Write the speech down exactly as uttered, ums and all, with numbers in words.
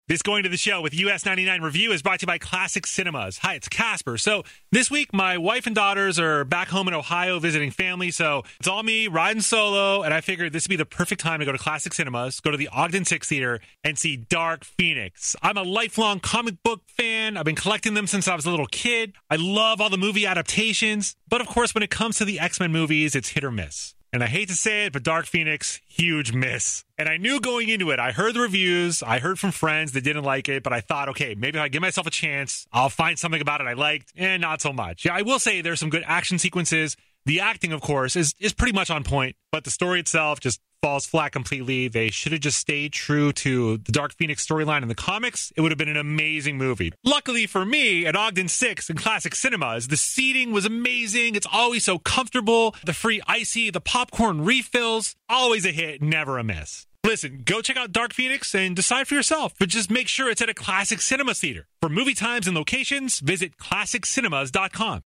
This Going to the Show with U S ninety-nine Review is brought to you by Classic Cinemas. Hi, it's Casper. So this week, my wife and daughters are back home in Ohio visiting family, so it's all me riding solo, and I figured this would be the perfect time to go to Classic Cinemas, go to the Ogden Six Theater, and see Dark Phoenix. I'm a lifelong comic book fan. I've been collecting them since I was a little kid. I love all the movie adaptations, but of course, when it comes to the X-Men movies, it's hit or miss. And I hate to say it, but Dark Phoenix, huge miss. And I knew going into it, I heard the reviews, I heard from friends that didn't like it, but I thought, okay, maybe if I give myself a chance, I'll find something about it I liked, and not so much. Yeah, I will say there's some good action sequences. The acting, of course, is, is pretty much on point, but the story itself just falls flat completely. They should have just stayed true to the Dark Phoenix storyline in the comics. It would have been an amazing movie. Luckily for me, at Ogden Six and Classic Cinemas, the seating was amazing. It's always so comfortable. The free icy, the popcorn refills, always a hit, never a miss. Listen, go check out Dark Phoenix and decide for yourself, but just make sure it's at a Classic Cinema theater. For movie times and locations, visit classic cinemas dot com.